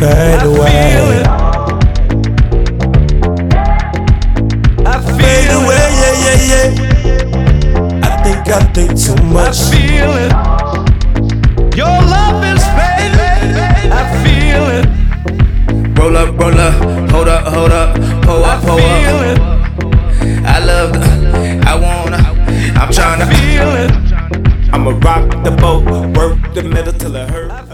fade away. Fade away, yeah, yeah, yeah. I think too much. I feel it. Your love is fading. I feel it. Roll up, hold up, pull up, pull up. I love the, I wanna, I'm tryna feel it. I'ma rock the boat, work the middle till it hurt.